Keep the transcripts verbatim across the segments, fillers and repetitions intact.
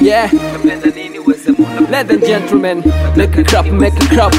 Yeah, ladies and gentlemen, make a crop, make a crop.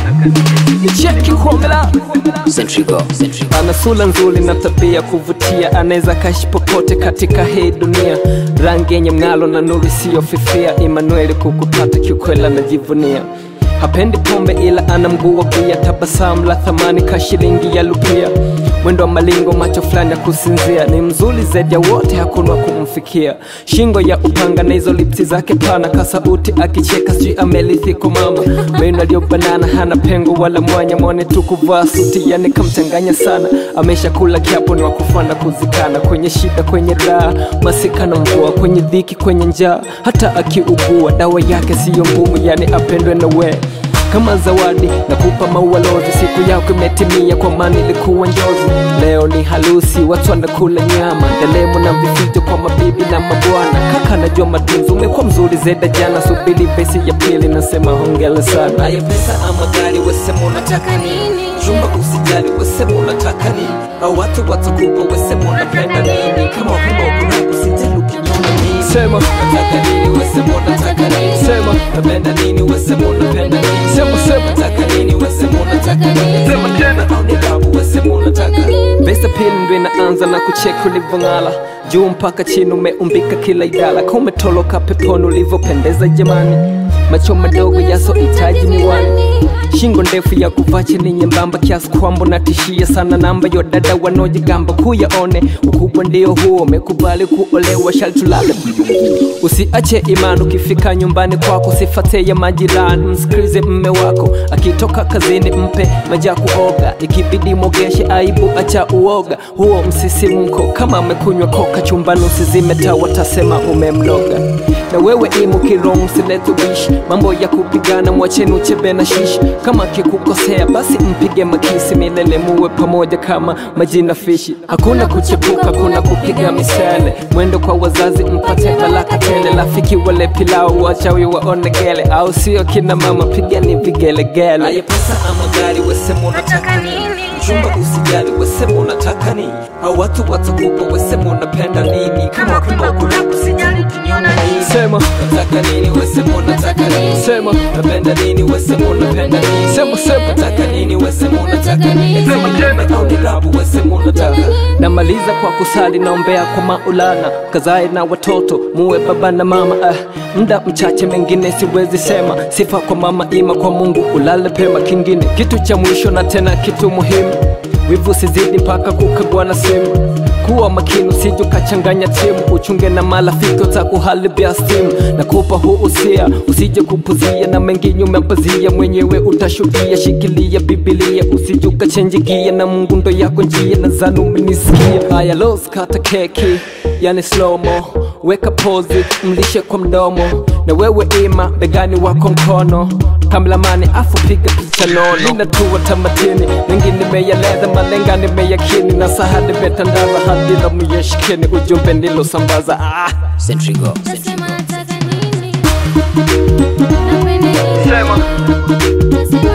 Check it kwa mela Centrigo, Centrigo. Ana sura nzuri na tabia kuvutia, anaweza kaishi popote katika hii dunia. Rangi yenye mng'alo na nuru isiyofifia, Emmanuel kukupata kiukweli anajivunia. Hapendi pombe ila ana mguu wa bia, tabasamu la thamani ka shilingi ya lupia. Mwendo wa malingo, macho fulani ya kusinzia, ni mzuri zaidi ya wote, hakuna kumfikia. Shingo ya upanga na hizo lipsi zake pana, kasauti akicheka sijui amelithi kwa mama. Meno aliyobanana hana pengo wala mwanya, mwone tu kuvaa suti yani kamchanganya sana. Amesha kula kiapo ni wakufana kuzikana, kwenye shida kwenye raha, masika na mvua, kwenye dhiki kwenye njaa. Hata akiugua dawa yake siyo ngumu, yani apendwe na we. Kama zawadi na kupa maua lozi, siku yako imetimia kwa maana ilikuwa njozi. Leo ni harusi, watu wanakula nyama, ndelemo na vifijo kwa mabibi na mabwana. Kaka najua matunzo, umekuwa mzuri zaidi jana, subiri besi ya pili nasema hongera sana. Haya pesa ama gari, wesema unataka nini? Jumba usijali, wesema unataka nini? Au watu watakupa, wesema unapenda nini? Kama upima ukuna usijali ukinyona nini? Sema unataka nini, wesema unataka nini? Sema unapenda nini, wesema unapenda nini? Sema sema unataka nini, wesema unataka nini? Sema tena au nikabu, wesema unataka nini? Besta pili ndo inaanza na kucheka ulivong'ala, juu mpaka chini umeumbika kila idara. Kama umetoloka peponi ulivopendeza jamani, macho madogo yaso itaji miwani. Shingo ndefu ya kuvaa chini nyembamba kiasi kwamba natishia sana namba yo dada wanojigamba kuyaone. Ukubwa ndio huo, umekubali kuolewa sharti lale. Usiache imani ukifika nyumbani kwako, sifate ya majirani. Msikilize mme wako akitoka kazini, mpe maji ya kuoga, ikibidi mogeshe aibu, acha uoga. Huo msisimko kama amekunywa koka chumbani, usizime taa watasema umemloga. Na wewe imu kiromu silete wish, mambo ya kupigana mwacheni uchebe na shish. Kama kikukosea basi mpige makisi, milele muwe pamoja kama majina fishi. Hakuna kuchepuka, kuna kupiga misele, mwendo kwa wazazi mpate balaka tele. Rafiki wale pilau, wachawi waone gele, au sio kina mama pigani vigelegele. Haya pesa ama gari, wesema unataka nini? Jumba usijali, wesema unataka nini? Au watu watakupa, wesema unapenda nini? Kama ukima kuna usijali ukinyona nini? Sema unataka nini, wesema unataka nini? Sema unapenda nini, wesema unapenda nini? Sema sema unataka nini, wesema unataka nini? Sema tena au nikabu, wesema unataka. Namaliza kwa kusali, naombea kwa Maulana, kazae na watoto muwe baba na mama. eh Mda mchache mengine siwezi sema, sifa kwa mama ima kwa Mungu, ulale pema. Kingine kitu cha mwisho na tena kitu muhimu, wivu sizidi mpaka kukagwa na simu. Kuwa makini usije ukachanganya timu, uchunge na marafiki utakuharibia stimu. Na kupa huu usia, usije kupuzia na mengi nyuma pazia, mwenyewe utashuhudia. Shikilia Biblia usije ukachenjigia, na Mungu ndo yako njia, na zanu umenisikia. Haya los kata keki yani slow mo, weka pose mlishe kwa mdomo. Na wewe ima begani wako mkono, kamlamani afu piga picha nono. Nina tuwa tamatini, mengine meyaleza, malenga nimeyakini, na sahadi metandaza hadi la muyeshikini. Ujumbe nilo sambaza. ah Centrigo, Centrigo. Sema